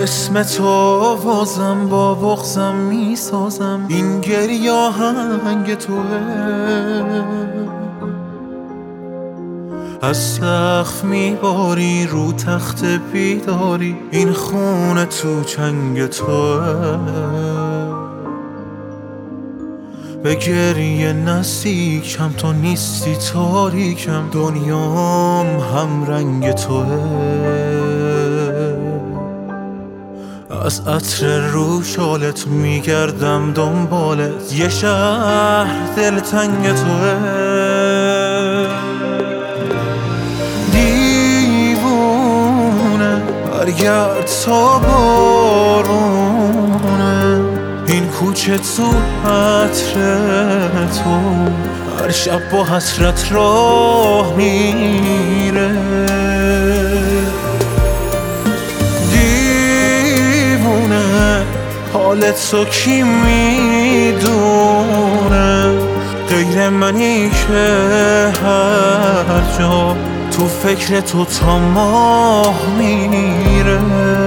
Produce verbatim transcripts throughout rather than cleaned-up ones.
اسم تو بازم با بغضم میسازم، این گریه آهنگ توه. از سقف میباری رو تخت بیداری، این خونه تو چنگ توه. به گریه نزدیکم، تو نیستی تاریکم، دنیام هم رنگ توه. از عطر رو شالت میگردم دنبالت، یه شهر دلتنگ توه. دیوونه برگرد تا بارونه، این کوچه تو عطر تو، هر شب با حسرت راه میره. دیوونه حالت تو کی میدونه، غیر منی که هر جا تو فکر تو تا ماه میره.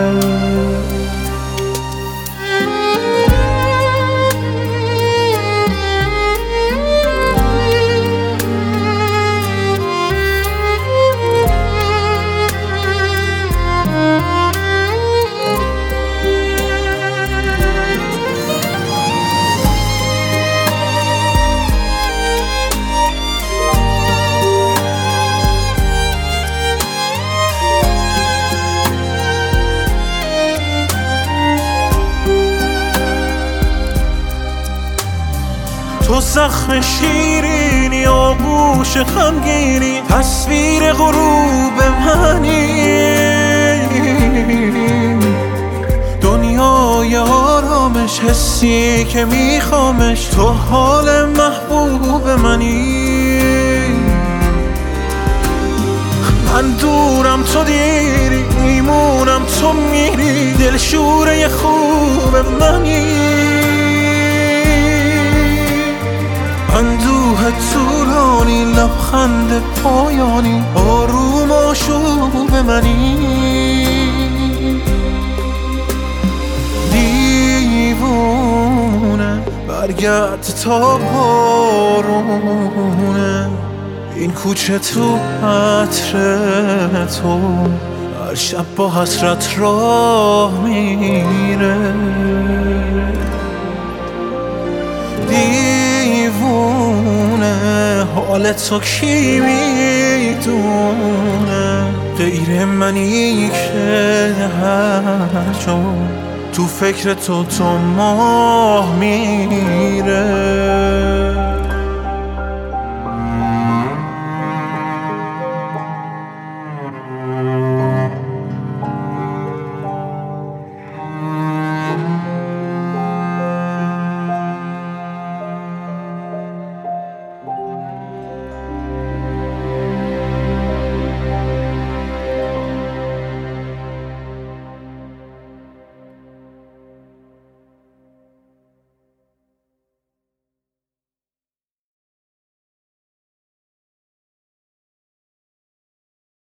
تو زخم شیرینی، آغوش غمگینی، تصویر غروب منی. دنیای آرامش، حسی که میخوامش، تو حال محبوب منی. من دورم تو دیری، میمونم تو میری، دلشوره خوب منی. اندوه طولانی، لبخند پایانی، آروم آشوب منی. دیوونه برگرد تا بارونه، این کوچه تو عطر تو، هر شب با حسرت راه میره. دیوونه حالت تو کی میدونه، غیر منی که هر جا تو فکر تو تا ماه میره.